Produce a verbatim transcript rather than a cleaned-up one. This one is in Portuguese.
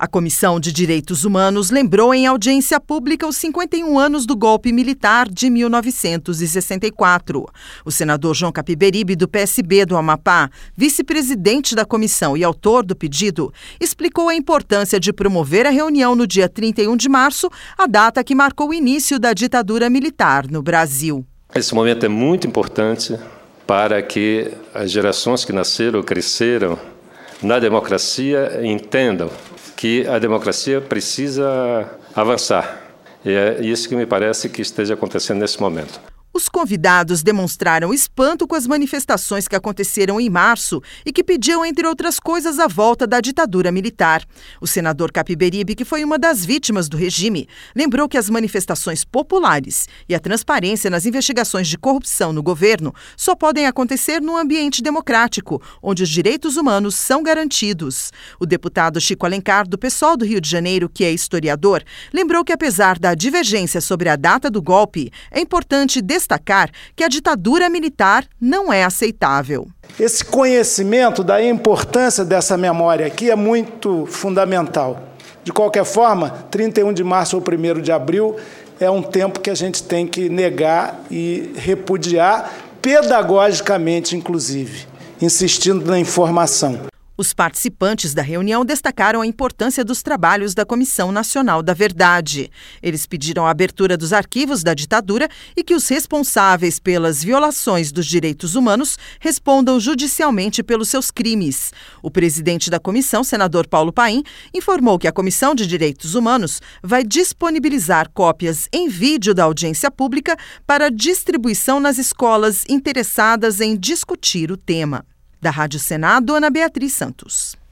A Comissão de Direitos Humanos lembrou em audiência pública os cinquenta e um anos do golpe militar de mil novecentos e sessenta e quatro. O senador João Capiberibe, do P S B do Amapá, vice-presidente da comissão e autor do pedido, explicou a importância de promover a reunião no dia trinta e um de março, a data que marcou o início da ditadura militar no Brasil. Esse momento é muito importante para que as gerações que nasceram, cresceram na democracia, entendam que a democracia precisa avançar. E é isso que me parece que esteja acontecendo nesse momento. Os convidados demonstraram espanto com as manifestações que aconteceram em março e que pediam, entre outras coisas, a volta da ditadura militar. O senador Capiberibe, que foi uma das vítimas do regime, lembrou que as manifestações populares e a transparência nas investigações de corrupção no governo só podem acontecer num ambiente democrático, onde os direitos humanos são garantidos. O deputado Chico Alencar, do PSOL do Rio de Janeiro, que é historiador, lembrou que, apesar da divergência sobre a data do golpe, é importante destacar destacar que a ditadura militar não é aceitável. Esse conhecimento da importância dessa memória aqui é muito fundamental. De qualquer forma, trinta e um de março ou primeiro de abril é um tempo que a gente tem que negar e repudiar, pedagogicamente, inclusive, insistindo na informação. Os participantes da reunião destacaram a importância dos trabalhos da Comissão Nacional da Verdade. Eles pediram a abertura dos arquivos da ditadura e que os responsáveis pelas violações dos direitos humanos respondam judicialmente pelos seus crimes. O presidente da comissão, senador Paulo Paim, informou que a Comissão de Direitos Humanos vai disponibilizar cópias em vídeo da audiência pública para distribuição nas escolas interessadas em discutir o tema. Da Rádio Senado, Ana Beatriz Santos.